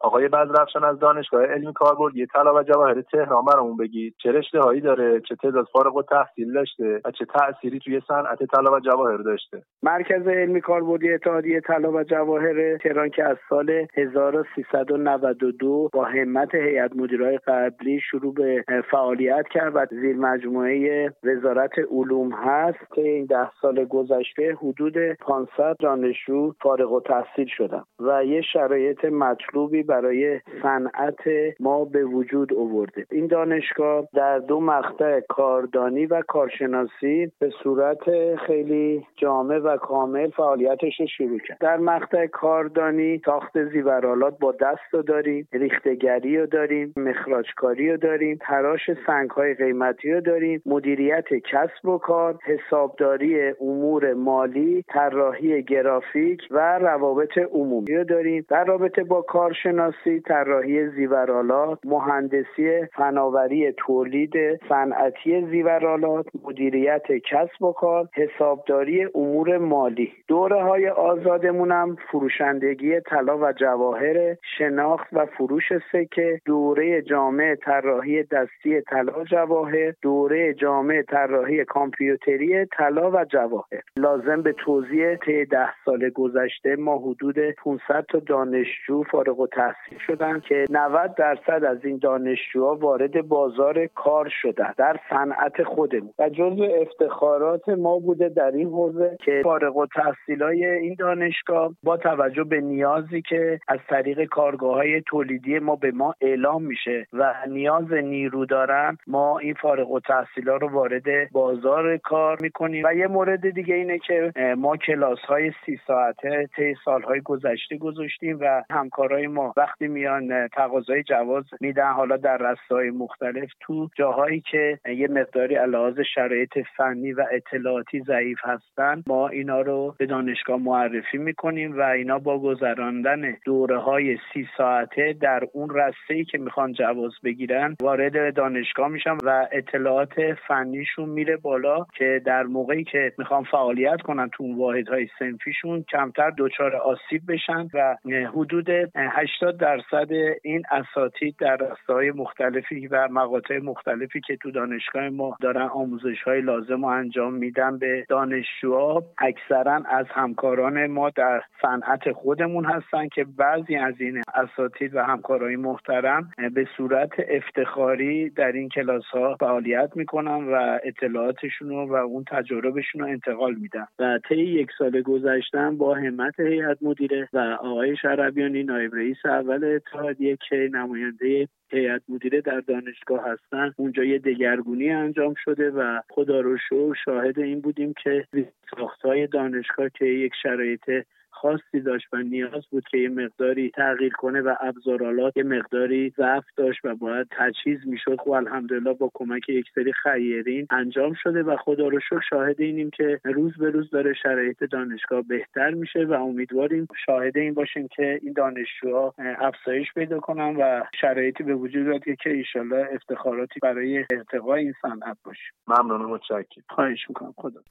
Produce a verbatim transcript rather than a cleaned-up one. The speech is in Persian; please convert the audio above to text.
آقای بدرفشان از دانشگاه علمی کاربردی طلا و جواهر تهران برامون بگید چه رشته‌هایی داره، چه تعداد فارغ التحصیل داشته و چه تأثیری توی صنعت طلا و جواهر داشته. مرکز علمی کاربردی اتحادیه طلا و جواهر تهران که از سال هزار و سیصد و نود و دو با همت هیئت مدیرای قبلی شروع به فعالیت کرد و زیر مجموعه وزارت علوم هست که این ده سال گذشته حدود پانصد دانشجو فارغ التحصیل شدن و یه شرایط مطلوبی برای صنعت ما به وجود آورده. این دانشگاه در دو مقطع کاردانی و کارشناسی به صورت خیلی جامع و کامل فعالیتش رو شروع کرد. در مقطع کاردانی ساخت زیورآلات با دست رو داریم، ریختگری رو داریم، مخراجکاری رو داریم، تراش سنگ‌های قیمتی رو داریم، مدیریت کسب و کار، حسابداری امور مالی، طراحی گرافیک و روابط عمومی رو داریم. در رابطه با کارشناسی، طراحی زیورآلات، مهندسی فناوری تولید صنعتی زیورآلات، مدیریت کسب و کار، حسابداری امور مالی. دوره‌های آزادمون هم فروشندگی طلا و جواهر، شناخت و فروش سکه، دوره جامع طراحی دستی طلا و جواهر، دوره جامع طراحی کامپیوتری طلا و جواهر. لازم به توضیح طی ده سال گذشته ما حدود پانصد تا دانشجو فارغ التحصیل شدن که نود درصد از این دانشجوها وارد بازار کار شدن در صنعت خودمون و جزو افتخارات ما بوده در این حوزه که فارغ التحصیلای این دانشگاه با توجه به نیازی که از طریق کارگاه‌های تولیدی ما به ما اعلام میشه و نیاز نیرو دارن، ما این فارغ التحصیلا رو وارد بازار کار میکنیم. و یه مورد دیگه اینه که ما کلاس‌های سی ساعته طی سال‌های گذشته گذاشتیم و همکارای ما وقتی میان تقاضای جواز میدن، حالا در رسته‌های مختلف تو جاهایی که یه مقداری علاوه شرایط فنی و اطلاعاتی ضعیف هستن، ما اینا رو به دانشگاه معرفی میکنیم و اینا با گذراندن دوره‌های سی ساعته در اون رسته‌ای که میخوان جواز بگیرن وارد دانشگاه میشن و اطلاعات فنیشون میره بالا که در موقعی که میخوان فعالیت کنن تو اون واحدهای صنفیشون کمتر دچار آسیب بشن و حدود هشتاد درصد این اساتید در رسته‌های مختلفی و مقاطع مختلفی که تو دانشگاه ما دارن آموزش‌های لازم رو انجام میدن به دانشجوها اکثرا از همکاران ما در صنعت خودمون هستن که بعضی از این اساتید و همکارای محترم به صورت افتخاری در این کلاس‌ها فعالیت میکنن و اطلاعاتشون و اون تجاربشون رو انتقال میدن. و طی یک سال گذشته با همت هیئت مدیره و آقای شربیانی نایب رئیس اول اتحادیه که نماینده هیئت مدیره در دانشگاه هستن، اونجا یه دگرگونی انجام شده و خدا رو شکر شاهد این بودیم که ساخت‌های دانشگاه که یک شرایط خاصی داشت و نیاز بود که یه مقداری تغییر کنه و ابزارالات یه مقداری ضعف داشت و باید تجهیز میشد و الحمدلله با کمک یک سری خیرین انجام شده و خدا رو شکر شاهد اینیم که روز به روز داره شرایط دانشگاه بهتر میشه و امیدواریم شاهد این باشیم که این دانشجوها افزایش پیدا کنن و شرایطی به وجود بیاد که ان افتخاراتی برای ارتقای این صنعت باشه. ممنون و متشکرم. خواهش میکنم. خدا